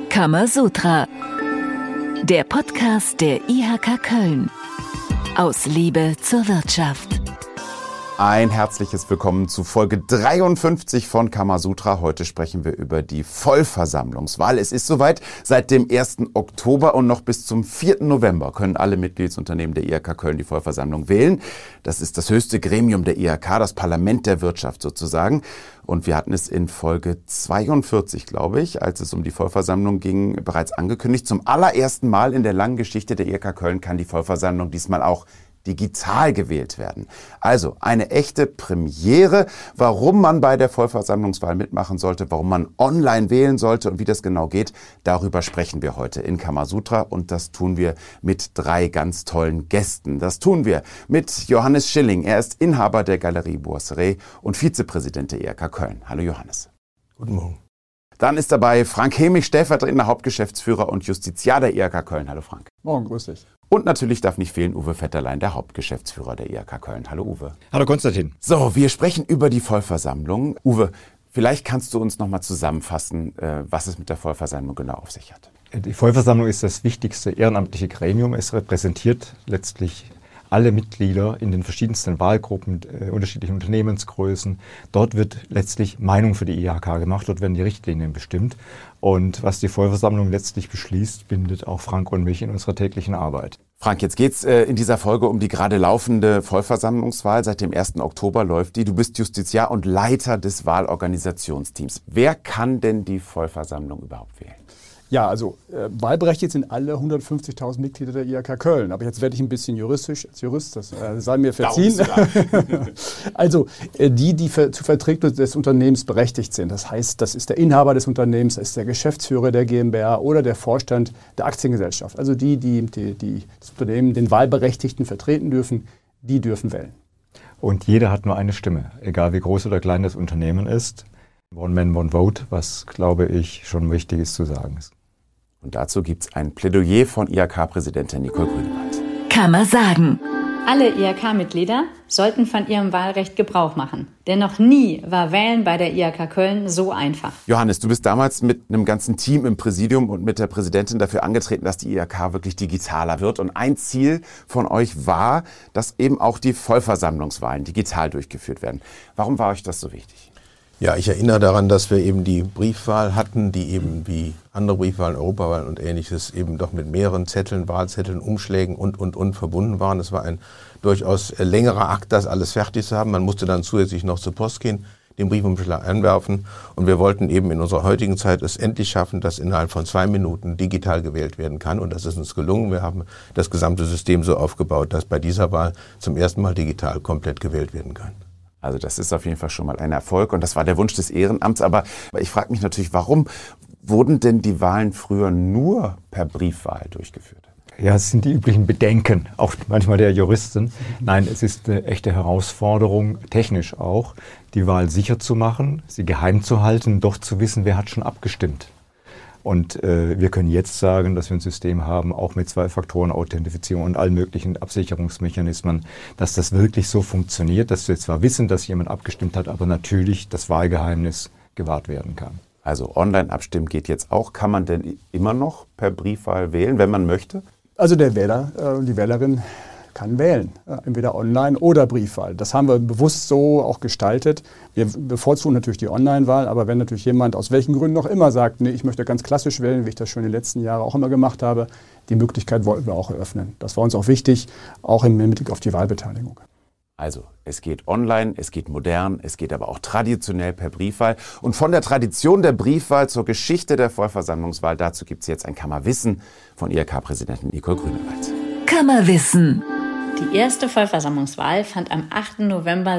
Kamasutra, der Podcast der IHK Köln. Aus Liebe zur Wirtschaft. Ein herzliches Willkommen zu Folge 53 von Kamasutra. Heute sprechen wir über die Vollversammlungswahl. Es ist soweit. Seit dem 1. Oktober und noch bis zum 4. November können alle Mitgliedsunternehmen der IHK Köln die Vollversammlung wählen. Das ist das höchste Gremium der IHK, das Parlament der Wirtschaft sozusagen. Und wir hatten es in Folge 42, glaube ich, als es um die Vollversammlung ging, bereits angekündigt. Zum allerersten Mal in der langen Geschichte der IHK Köln kann die Vollversammlung diesmal auch digital gewählt werden. Also eine echte Premiere, warum man bei der Vollversammlungswahl mitmachen sollte, warum man online wählen sollte und wie das genau geht, darüber sprechen wir heute in Kamasutra und das tun wir mit 3 ganz tollen Gästen. Das tun wir mit Johannes Schilling. Er ist Inhaber der Galerie Boisseret und Vizepräsident der IHK Köln. Hallo Johannes. Guten Morgen. Dann ist dabei Frank Hemig, stellvertretender Hauptgeschäftsführer und Justiziar der IHK Köln. Hallo Frank. Morgen, grüß dich. Und natürlich darf nicht fehlen Uwe Vetterlein, der Hauptgeschäftsführer der IHK Köln. Hallo Uwe. Hallo Konstantin. So, wir sprechen über die Vollversammlung. Uwe, vielleicht kannst du uns nochmal zusammenfassen, was es mit der Vollversammlung genau auf sich hat. Die Vollversammlung ist das wichtigste ehrenamtliche Gremium. Es repräsentiert letztlich alle Mitglieder in den verschiedensten Wahlgruppen, unterschiedlichen Unternehmensgrößen. Dort wird letztlich Meinung für die IHK gemacht, dort werden die Richtlinien bestimmt. Und was die Vollversammlung letztlich beschließt, bindet auch Frank und mich in unserer täglichen Arbeit. Frank, jetzt geht's in dieser Folge um die gerade laufende Vollversammlungswahl. Seit dem 1. Oktober läuft die. Du bist Justiziar und Leiter des Wahlorganisationsteams. Wer kann denn die Vollversammlung überhaupt wählen? Ja, also wahlberechtigt sind alle 150.000 Mitglieder der IHK Köln. Aber jetzt werde ich ein bisschen juristisch, als Jurist, das sei mir verziehen. Also die zur Vertretung des Unternehmens berechtigt sind. Das heißt, das ist der Inhaber des Unternehmens, das ist der Geschäftsführer der GmbH oder der Vorstand der Aktiengesellschaft. Also die das Unternehmen, den Wahlberechtigten vertreten dürfen, die dürfen wählen. Und jeder hat nur eine Stimme, egal wie groß oder klein das Unternehmen ist. One Man, One Vote, was, glaube ich, schon Wichtiges zu sagen ist. Und dazu gibt's ein Plädoyer von IHK-Präsidentin Nicole Grünewald. Kann man sagen. Alle IHK-Mitglieder sollten von ihrem Wahlrecht Gebrauch machen. Denn noch nie war Wählen bei der IHK Köln so einfach. Johannes, du bist damals mit einem ganzen Team im Präsidium und mit der Präsidentin dafür angetreten, dass die IHK wirklich digitaler wird. Und ein Ziel von euch war, dass eben auch die Vollversammlungswahlen digital durchgeführt werden. Warum war euch das so wichtig? Ja, ich erinnere daran, dass wir eben die Briefwahl hatten, die eben wie andere Briefwahlen, Europawahlen und Ähnliches eben doch mit mehreren Zetteln, Wahlzetteln, Umschlägen und verbunden waren. Das war ein durchaus längerer Akt, das alles fertig zu haben. Man musste dann zusätzlich noch zur Post gehen, den Briefumschlag einwerfen und wir wollten eben in unserer heutigen Zeit es endlich schaffen, dass innerhalb von 2 Minuten digital gewählt werden kann und das ist uns gelungen. Wir haben das gesamte System so aufgebaut, dass bei dieser Wahl zum ersten Mal digital komplett gewählt werden kann. Also das ist auf jeden Fall schon mal ein Erfolg und das war der Wunsch des Ehrenamts. Aber ich frage mich natürlich, warum wurden denn die Wahlen früher nur per Briefwahl durchgeführt? Ja, es sind die üblichen Bedenken, auch manchmal der Juristen. Nein, es ist eine echte Herausforderung, technisch auch, die Wahl sicher zu machen, sie geheim zu halten, doch zu wissen, wer hat schon abgestimmt. Und wir können jetzt sagen, dass wir ein System haben, auch mit 2-Faktoren-Authentifizierung und allen möglichen Absicherungsmechanismen, dass das wirklich so funktioniert, dass wir zwar wissen, dass jemand abgestimmt hat, aber natürlich das Wahlgeheimnis gewahrt werden kann. Also Online-Abstimmen geht jetzt auch. Kann man denn immer noch per Briefwahl wählen, wenn man möchte? Also der Wähler, die Wählerin kann wählen, entweder online oder Briefwahl. Das haben wir bewusst so auch gestaltet. Wir bevorzugen natürlich die Online-Wahl, aber wenn natürlich jemand aus welchen Gründen noch immer sagt, nee, ich möchte ganz klassisch wählen, wie ich das schon in den letzten Jahren auch immer gemacht habe, die Möglichkeit wollten wir auch eröffnen. Das war uns auch wichtig, auch im Hinblick auf die Wahlbeteiligung. Also es geht online, es geht modern, es geht aber auch traditionell per Briefwahl. Und von der Tradition der Briefwahl zur Geschichte der Vollversammlungswahl, dazu gibt es jetzt ein Kammerwissen von IHK-Präsidentin Nicole Grünewald. Kammerwissen. Die erste Vollversammlungswahl fand am 8. November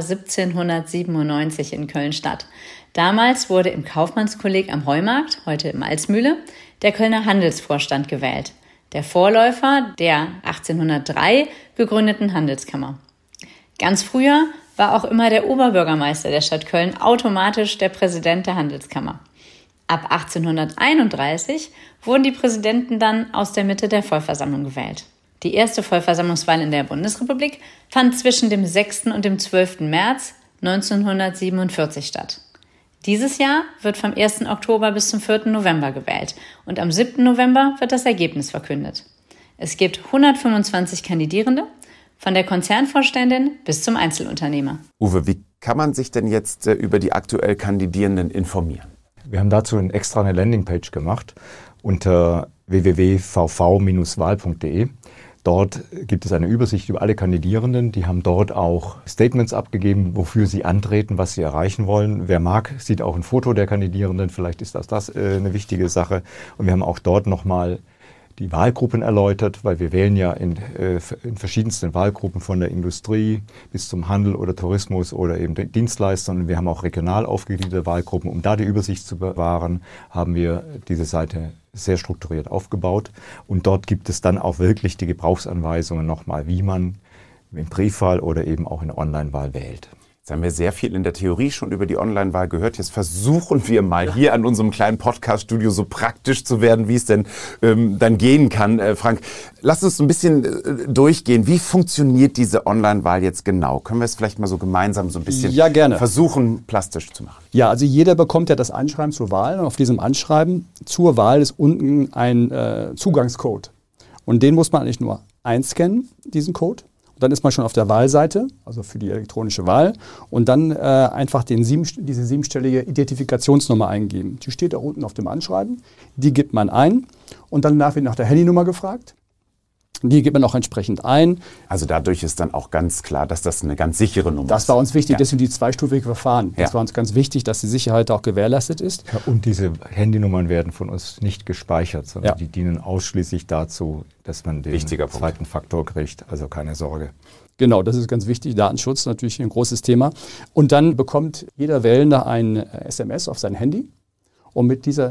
1797 in Köln statt. Damals wurde im Kaufmannskolleg am Heumarkt, heute im Alsmühle, der Kölner Handelsvorstand gewählt. Der Vorläufer der 1803 gegründeten Handelskammer. Ganz früher war auch immer der Oberbürgermeister der Stadt Köln automatisch der Präsident der Handelskammer. Ab 1831 wurden die Präsidenten dann aus der Mitte der Vollversammlung gewählt. Die erste Vollversammlungswahl in der Bundesrepublik fand zwischen dem 6. und dem 12. März 1947 statt. Dieses Jahr wird vom 1. Oktober bis zum 4. November gewählt und am 7. November wird das Ergebnis verkündet. Es gibt 125 Kandidierende, von der Konzernvorständin bis zum Einzelunternehmer. Uwe, wie kann man sich denn jetzt über die aktuell Kandidierenden informieren? Wir haben dazu extra eine Landingpage gemacht unter www.vv-wahl.de. Dort gibt es eine Übersicht über alle Kandidierenden. Die haben dort auch Statements abgegeben, wofür sie antreten, was sie erreichen wollen. Wer mag, sieht auch ein Foto der Kandidierenden. Vielleicht ist das eine wichtige Sache. Und wir haben auch dort nochmal die Wahlgruppen erläutert, weil wir wählen ja in verschiedensten Wahlgruppen von der Industrie bis zum Handel oder Tourismus oder eben Dienstleistern. Und wir haben auch regional aufgegliederte Wahlgruppen. Um da die Übersicht zu bewahren, haben wir diese Seite sehr strukturiert aufgebaut. Und dort gibt es dann auch wirklich die Gebrauchsanweisungen nochmal, wie man in Briefwahl oder eben auch in der Online-Wahl wählt. Jetzt haben wir sehr viel in der Theorie schon über die Online-Wahl gehört. Jetzt versuchen wir mal hier an unserem kleinen Podcast-Studio so praktisch zu werden, wie es denn dann gehen kann. Frank, lass uns ein bisschen durchgehen. Wie funktioniert diese Online-Wahl jetzt genau? Können wir es vielleicht mal so gemeinsam so ein bisschen versuchen, plastisch zu machen? Ja, also jeder bekommt ja das Anschreiben zur Wahl. Und auf diesem Anschreiben zur Wahl ist unten ein Zugangscode. Und den muss man eigentlich nur einscannen, diesen Code. Dann ist man schon auf der Wahlseite, also für die elektronische Wahl, und dann einfach diese 7-stellige Identifikationsnummer eingeben. Die steht auch unten auf dem Anschreiben, die gibt man ein und dann wird nach der Handynummer gefragt. Die gibt man auch entsprechend ein. Also dadurch ist dann auch ganz klar, dass das eine ganz sichere Nummer ist. Das war uns wichtig, deswegen die zweistufige Verfahren. Das war uns ganz wichtig, dass die Sicherheit auch gewährleistet ist. Ja, und diese Handynummern werden von uns nicht gespeichert, sondern die dienen ausschließlich dazu, dass man den zweiten Faktor kriegt. Also keine Sorge. Genau, das ist ganz wichtig. Datenschutz natürlich ein großes Thema. Und dann bekommt jeder Wählende ein SMS auf sein Handy. Und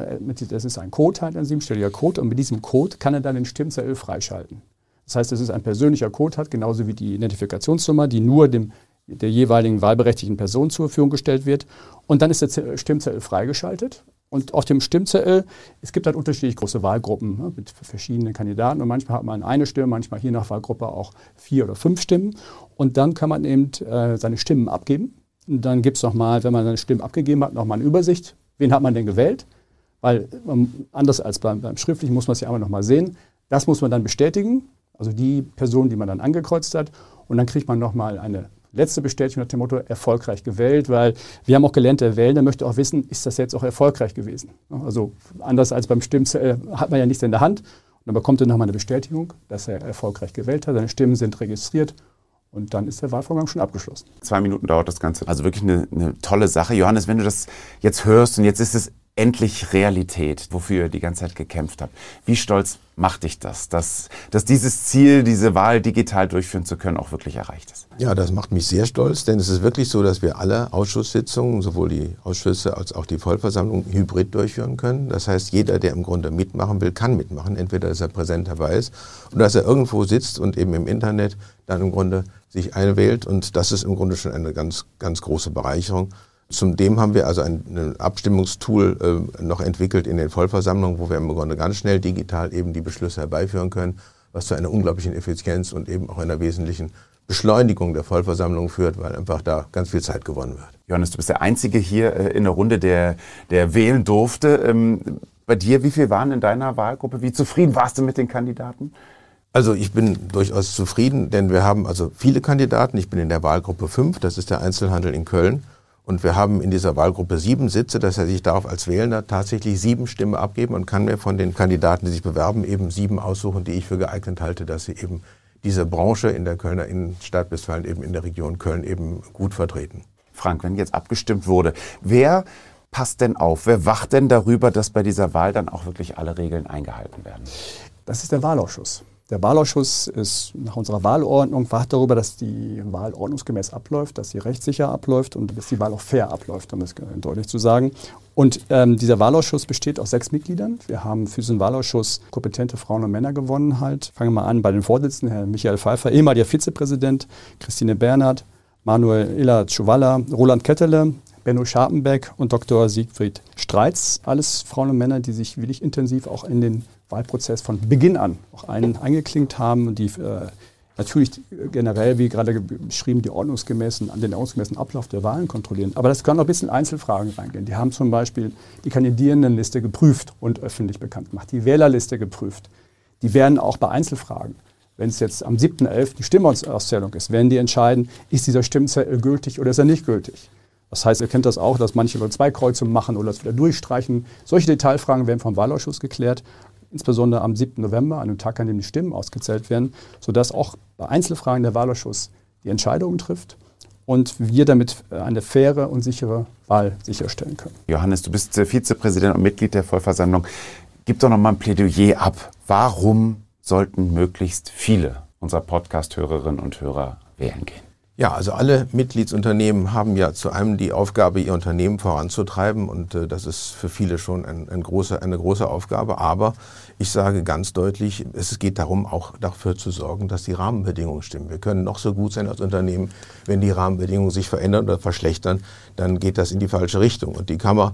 das ist ein Code, halt ein 7-stelliger Code. Und mit diesem Code kann er dann den Stimmzettel freischalten. Das heißt, es ist ein persönlicher Code, hat genauso wie die Identifikationsnummer, die nur der jeweiligen wahlberechtigten Person zur Verfügung gestellt wird. Und dann ist der Stimmzettel freigeschaltet. Und auf dem Stimmzettel, es gibt halt unterschiedlich große Wahlgruppen mit verschiedenen Kandidaten. Und manchmal hat man eine Stimme, manchmal je nach Wahlgruppe auch 4 oder 5 Stimmen. Und dann kann man eben seine Stimmen abgeben. Und dann gibt es nochmal, wenn man seine Stimmen abgegeben hat, nochmal eine Übersicht. Wen hat man denn gewählt? Weil anders als beim Schriftlichen muss man es ja einmal nochmal sehen. Das muss man dann bestätigen. Also die Person, die man dann angekreuzt hat. Und dann kriegt man nochmal eine letzte Bestätigung nach dem Motto, erfolgreich gewählt. Weil wir haben auch gelernt, der Wählende möchte auch wissen, ist das jetzt auch erfolgreich gewesen? Also anders als beim Stimmzettel hat man ja nichts in der Hand. Und dann bekommt er nochmal eine Bestätigung, dass er erfolgreich gewählt hat. Seine Stimmen sind registriert. Und dann ist der Wahlvorgang schon abgeschlossen. 2 Minuten dauert das Ganze. Also wirklich eine tolle Sache. Johannes, wenn du das jetzt hörst und jetzt ist es endlich Realität, wofür ihr die ganze Zeit gekämpft habt. Wie stolz macht dich das, dass dieses Ziel, diese Wahl digital durchführen zu können, auch wirklich erreicht ist? Ja, das macht mich sehr stolz, denn es ist wirklich so, dass wir alle Ausschusssitzungen, sowohl die Ausschüsse als auch die Vollversammlung, hybrid durchführen können. Das heißt, jeder, der im Grunde mitmachen will, kann mitmachen. Entweder, dass er präsent dabei ist oder dass er irgendwo sitzt und eben im Internet dann im Grunde sich einwählt. Und das ist im Grunde schon eine ganz, ganz große Bereicherung. Zudem haben wir also ein Abstimmungstool noch entwickelt in den Vollversammlungen, wo wir im Grunde ganz schnell digital eben die Beschlüsse herbeiführen können, was zu einer unglaublichen Effizienz und eben auch einer wesentlichen Beschleunigung der Vollversammlung führt, weil einfach da ganz viel Zeit gewonnen wird. Johannes, du bist der Einzige hier in der Runde, der wählen durfte. Bei dir, wie viel waren in deiner Wahlgruppe? Wie zufrieden warst du mit den Kandidaten? Also ich bin durchaus zufrieden, denn wir haben also viele Kandidaten. Ich bin in der Wahlgruppe 5, das ist der Einzelhandel in Köln. Und wir haben in dieser Wahlgruppe 7 Sitze, das heißt, ich darf als Wählender tatsächlich 7 Stimmen abgeben und kann mir von den Kandidaten, die sich bewerben, eben 7 aussuchen, die ich für geeignet halte, dass sie eben diese Branche in der Kölner Innenstadt, Westfalen eben in der Region Köln eben gut vertreten. Frank, wenn jetzt abgestimmt wurde, wer passt denn auf? Wer wacht denn darüber, dass bei dieser Wahl dann auch wirklich alle Regeln eingehalten werden? Das ist der Wahlausschuss. Der Wahlausschuss ist nach unserer Wahlordnung wacht darüber, dass die Wahl ordnungsgemäß abläuft, dass sie rechtssicher abläuft und dass die Wahl auch fair abläuft, um es deutlich zu sagen. Und dieser Wahlausschuss besteht aus 6 Mitgliedern. Wir haben für diesen Wahlausschuss kompetente Frauen und Männer gewonnen halt. Fangen wir mal an bei den Vorsitzenden, Herr Michael Pfeiffer, ehemaliger Vizepräsident, Christine Bernhard, Manuel Illa-Tschuwalla, Roland Kettele, Benno Scharpenbeck und Dr. Siegfried Streitz. Alles Frauen und Männer, die sich wirklich intensiv auch in den Wahlprozess von Beginn an auch eingeklinkt haben und die natürlich generell, wie gerade beschrieben, den ordnungsgemäßen Ablauf der Wahlen kontrollieren. Aber das können auch ein bisschen Einzelfragen reingehen. Die haben zum Beispiel die Kandidierendenliste geprüft und öffentlich bekannt gemacht, die Wählerliste geprüft. Die werden auch bei Einzelfragen, wenn es jetzt am 7.11. die Stimmauszählung ist, werden die entscheiden, ist dieser Stimmzettel gültig oder ist er nicht gültig. Das heißt, ihr kennt das auch, dass manche Leute 2 Kreuze machen oder es wieder durchstreichen. Solche Detailfragen werden vom Wahlausschuss geklärt, insbesondere am 7. November, an dem Tag, an dem die Stimmen ausgezählt werden, sodass auch bei Einzelfragen der Wahlausschuss die Entscheidungen trifft und wir damit eine faire und sichere Wahl sicherstellen können. Johannes, du bist Vizepräsident und Mitglied der Vollversammlung. Gib doch noch mal ein Plädoyer ab. Warum sollten möglichst viele unserer Podcast-Hörerinnen und Hörer wählen gehen? Ja, also alle Mitgliedsunternehmen haben ja zu einem die Aufgabe, ihr Unternehmen voranzutreiben und das ist für viele schon eine große Aufgabe. Aber ich sage ganz deutlich, es geht darum, auch dafür zu sorgen, dass die Rahmenbedingungen stimmen. Wir können noch so gut sein als Unternehmen, wenn die Rahmenbedingungen sich verändern oder verschlechtern, dann geht das in die falsche Richtung. Und die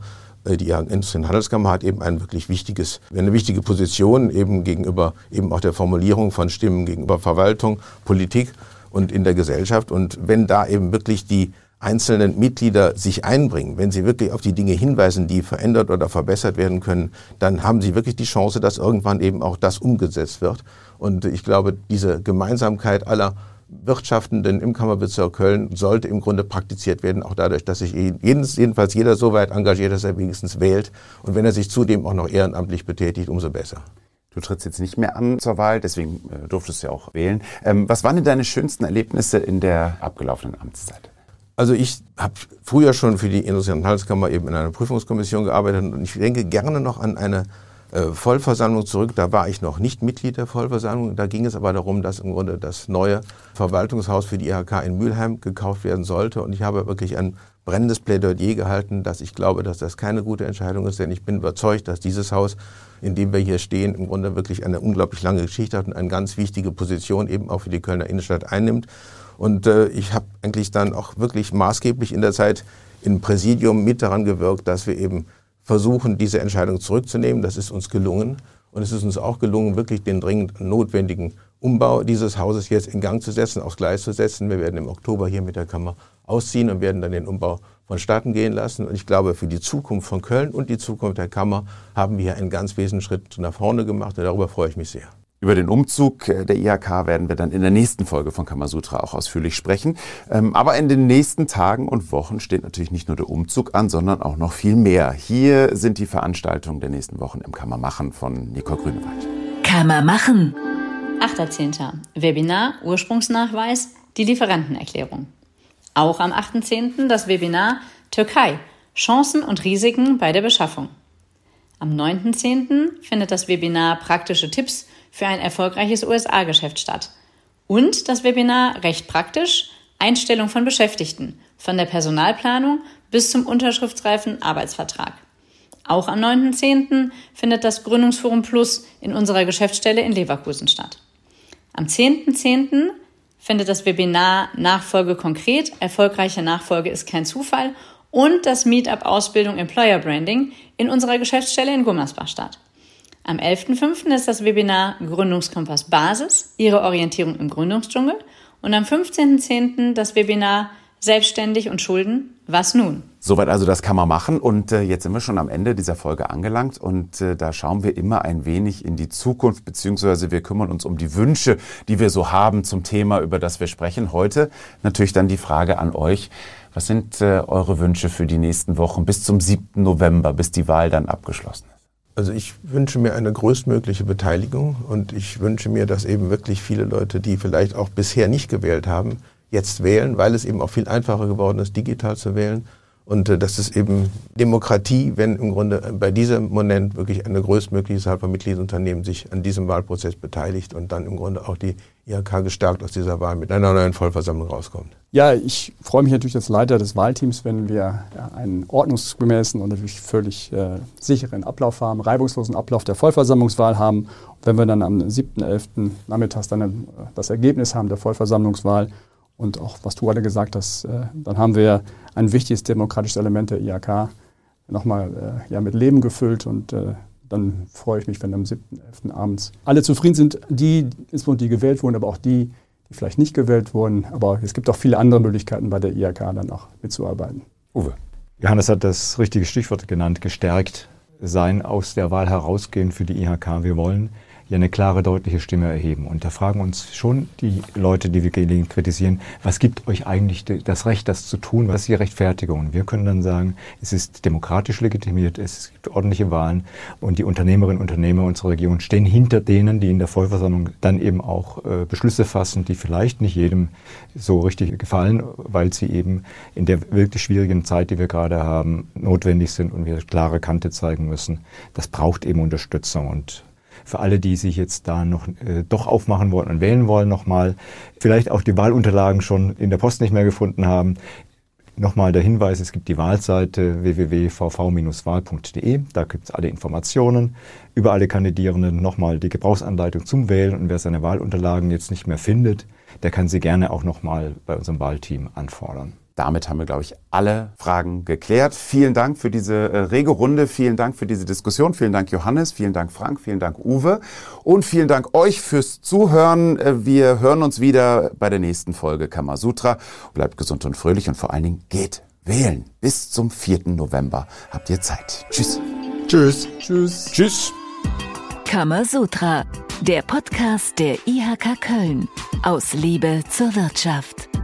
Industrie- und Handelskammer hat eben eine wichtige Position eben gegenüber eben auch der Formulierung von Stimmen gegenüber Verwaltung, Politik und in der Gesellschaft. Und wenn da eben wirklich die einzelnen Mitglieder sich einbringen, wenn sie wirklich auf die Dinge hinweisen, die verändert oder verbessert werden können, dann haben sie wirklich die Chance, dass irgendwann eben auch das umgesetzt wird. Und ich glaube, diese Gemeinsamkeit aller Wirtschaftenden im Kammerbezirk Köln sollte im Grunde praktiziert werden, auch dadurch, dass sich jedenfalls jeder so weit engagiert, dass er wenigstens wählt. Und wenn er sich zudem auch noch ehrenamtlich betätigt, umso besser. Du trittst jetzt nicht mehr an zur Wahl, deswegen durftest du ja auch wählen. Was waren denn deine schönsten Erlebnisse in der abgelaufenen Amtszeit? Also ich habe früher schon für die Industrie- und Handelskammer eben in einer Prüfungskommission gearbeitet und ich denke gerne noch an eine Vollversammlung zurück. Da war ich noch nicht Mitglied der Vollversammlung. Da ging es aber darum, dass im Grunde das neue Verwaltungshaus für die IHK in Mülheim gekauft werden sollte. Und ich habe wirklich ein brennendes Plädoyer gehalten, dass ich glaube, dass das keine gute Entscheidung ist. Denn ich bin überzeugt, dass dieses Haus, in dem wir hier stehen, im Grunde wirklich eine unglaublich lange Geschichte hat und eine ganz wichtige Position eben auch für die Kölner Innenstadt einnimmt. Und ich habe eigentlich dann auch wirklich maßgeblich in der Zeit im Präsidium mit daran gewirkt, dass wir eben versuchen, diese Entscheidung zurückzunehmen. Das ist uns gelungen. Und es ist uns auch gelungen, wirklich den dringend notwendigen Umbau dieses Hauses jetzt in Gang zu setzen, aufs Gleis zu setzen. Wir werden im Oktober hier mit der Kammer ausziehen und werden dann den Umbau vonstatten gehen lassen. Und ich glaube, für die Zukunft von Köln und die Zukunft der Kammer haben wir hier einen ganz wesentlichen Schritt nach vorne gemacht. Und darüber freue ich mich sehr. Über den Umzug der IHK werden wir dann in der nächsten Folge von Kamasutra auch ausführlich sprechen. Aber in den nächsten Tagen und Wochen steht natürlich nicht nur der Umzug an, sondern auch noch viel mehr. Hier sind die Veranstaltungen der nächsten Wochen im Kammermachen von Nicole Grünewald. Kammermachen. 8.10. Webinar Ursprungsnachweis, die Lieferantenerklärung. Auch am 8.10. das Webinar Türkei, Chancen und Risiken bei der Beschaffung. Am 9.10. findet das Webinar Praktische Tipps für ein erfolgreiches USA-Geschäft statt. Und das Webinar Recht praktisch, Einstellung von Beschäftigten, von der Personalplanung bis zum unterschriftsreifen Arbeitsvertrag. Auch am 9.10. findet das Gründungsforum Plus in unserer Geschäftsstelle in Leverkusen statt. Am 10.10. findet das Webinar Nachfolge konkret, erfolgreiche Nachfolge ist kein Zufall und das Meetup Ausbildung Employer Branding in unserer Geschäftsstelle in Gummersbach statt. Am 11.05. ist das Webinar Gründungskompass Basis, Ihre Orientierung im Gründungsdschungel. Und am 15.10. das Webinar Selbstständig und Schulden, was nun? Soweit also das kann man machen. Und jetzt sind wir schon am Ende dieser Folge angelangt. Und da schauen wir immer ein wenig in die Zukunft, beziehungsweise wir kümmern uns um die Wünsche, die wir so haben zum Thema, über das wir sprechen. Heute natürlich dann die Frage an euch. Was sind eure Wünsche für die nächsten Wochen bis zum 7. November, bis die Wahl dann abgeschlossen ist? Also ich wünsche mir eine größtmögliche Beteiligung und ich wünsche mir, dass eben wirklich viele Leute, die vielleicht auch bisher nicht gewählt haben, jetzt wählen, weil es eben auch viel einfacher geworden ist, digital zu wählen. Und das ist eben Demokratie, wenn im Grunde bei diesem Moment wirklich eine größtmögliche Zahl von Mitgliedsunternehmen sich an diesem Wahlprozess beteiligt und dann im Grunde auch die IHK gestärkt aus dieser Wahl mit einer neuen Vollversammlung rauskommt. Ja, ich freue mich natürlich als Leiter des Wahlteams, wenn wir einen ordnungsgemäßen und natürlich völlig sicheren Ablauf haben, reibungslosen Ablauf der Vollversammlungswahl haben. Und wenn wir dann am 7.11. nachmittags dann das Ergebnis haben der Vollversammlungswahl und auch, was du gerade gesagt hast, dann haben wir ein wichtiges demokratisches Element der IHK nochmal mit Leben gefüllt und dann freue ich mich, wenn am 7.11. abends alle zufrieden sind, insbesondere die gewählt wurden, aber auch die die vielleicht nicht gewählt wurden. Aber es gibt auch viele andere Möglichkeiten, bei der IHK dann auch mitzuarbeiten. Uwe. Johannes hat das richtige Stichwort genannt, gestärkt sein, aus der Wahl herausgehen für die IHK. Wir wollen ja eine klare, deutliche Stimme erheben. Und da fragen uns schon die Leute, die wir gelegentlich kritisieren, was gibt euch eigentlich das Recht, das zu tun? Was ist die Rechtfertigung? Und wir können dann sagen, es ist demokratisch legitimiert, es gibt ordentliche Wahlen und die Unternehmerinnen und Unternehmer unserer Region stehen hinter denen, die in der Vollversammlung dann eben auch Beschlüsse fassen, die vielleicht nicht jedem so richtig gefallen, weil sie eben in der wirklich schwierigen Zeit, die wir gerade haben, notwendig sind und wir klare Kante zeigen müssen. Das braucht eben Unterstützung. Und für alle, die sich jetzt da noch doch aufmachen wollen und wählen wollen, nochmal vielleicht auch die Wahlunterlagen schon in der Post nicht mehr gefunden haben. Nochmal der Hinweis, es gibt die Wahlseite www.vv-wahl.de. Da gibt es alle Informationen über alle Kandidierenden. Nochmal die Gebrauchsanleitung zum Wählen. Und wer seine Wahlunterlagen jetzt nicht mehr findet, der kann sie gerne auch nochmal bei unserem Wahlteam anfordern. Damit haben wir, glaube ich, alle Fragen geklärt. Vielen Dank für diese rege Runde. Vielen Dank für diese Diskussion. Vielen Dank, Johannes. Vielen Dank, Frank. Vielen Dank, Uwe. Und vielen Dank euch fürs Zuhören. Wir hören uns wieder bei der nächsten Folge Kamasutra. Bleibt gesund und fröhlich und vor allen Dingen geht wählen. Bis zum 4. November habt ihr Zeit. Tschüss. Tschüss. Tschüss. Tschüss. Kamasutra, der Podcast der IHK Köln. Aus Liebe zur Wirtschaft.